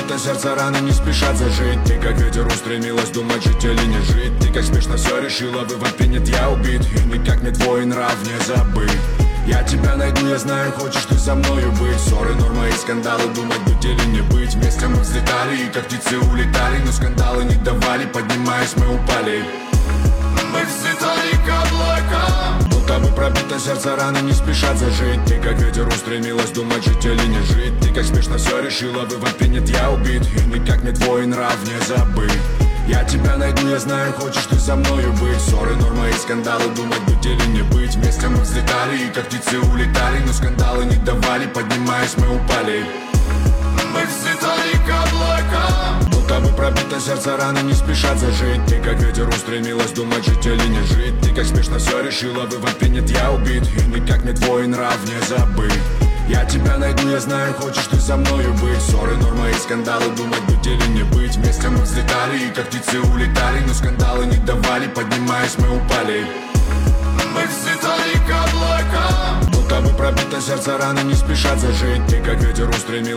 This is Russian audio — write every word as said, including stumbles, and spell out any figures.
пробито сердце, раны не спешат зажить. Ты как ветер устремилась, думать жить или не жить. Ты как спешно все решила, вывод принят, я убит. И никак не твой нрав не забыть. Я тебя найду, я знаю, хочешь ты со мною быть. Ссоры, норма и скандалы, думать быть или не быть. Вместе мы взлетали и как птицы улетали, но скандалы не давали, поднимаясь мы упали. Мы взлетали к облакам, будто бы пробито сердце, раны не спешат зажить. Ты как ветер устремилась, думать жить или не жить. Ты как спешно все решила, вывод принят, я убит. И никак не твой нрав не забыть. Я тебя найду, я знаю, хочешь ты со мною быть. Ссоры, норма и скандалы, думать быть или не быть. Вместе мы взлетали и как птицы улетали, но скандалы не давали, поднимаясь мы упали. Мы взлетали к облакам, будто бы пробито сердце, раны не спешат зажить. Ты как ветер устремилась, думать жить или не жить. Ты как спешно все решила, вывод принят, я убит. И никак не твой нрав не забыть. Я тебя найду, я знаю, хочешь ты со мною быть. Ссоры, норма и скандалы, думать быть или не быть. Вместе мы взлетали и как птицы улетали, но скандалы не давали, поднимаясь мы упали. Мы взлетали к облакам, будто бы пробито сердце, раны не спешат зажить. Ты как ветер устремилась.